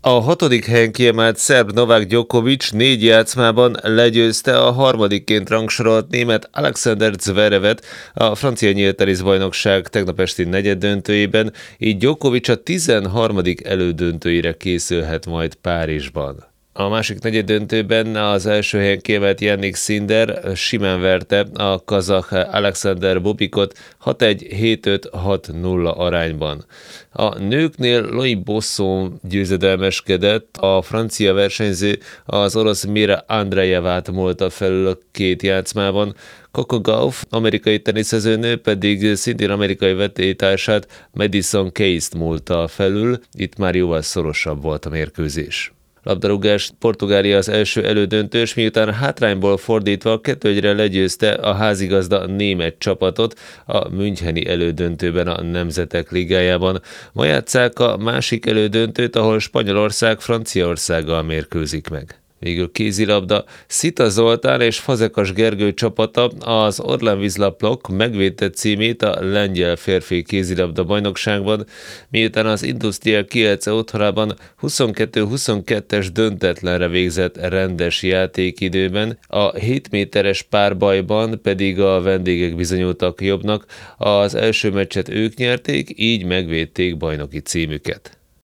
A hatodik helyen kiemelt szerb Novák Djokovic 4 játszmában legyőzte a harmadikként rangsorolt német Alexander Zverevet a francia nyílteniszbajnokság tegnap esti negyeddöntőjében, így Djokovic a 13. elődöntőire készülhet majd Párizsban. A másik negyeddöntőben az első helyen kiemelt Jannik Sinner simán verte a kazah Alexander Bubikot 6-1, 7-5, 6-0 arányban. A nőknél Loïc Bosson győzedelmeskedett, a francia versenyző az orosz Mira Andreevát múlta felül a két játszmában, Coco Gauff, amerikai teniszezőnő pedig szintén amerikai vetélytársát Madison Keys-t múlta felül, itt már jóval szorosabb volt a mérkőzés. Labdarúgás, Portugália az első elődöntős, miután hátrányból fordítva 2-1-re legyőzte a házigazda német csapatot a müncheni elődöntőben a Nemzetek Ligájában. Ma játsszák a másik elődöntőt, ahol Spanyolország Franciaországgal mérkőzik meg. Végül kézilabda, Szita Zoltán és Fazekas Gergő csapata az Orlen Wisla-Plock megvédte címét a lengyel férfi kézilabda bajnokságban, miután az Industrial Kielce otthonában 22-22-es döntetlenre végzett rendes játékidőben, a 7 méteres párbajban pedig a vendégek bizonyultak jobbnak, az első meccset ők nyerték, így megvédték bajnoki címüket.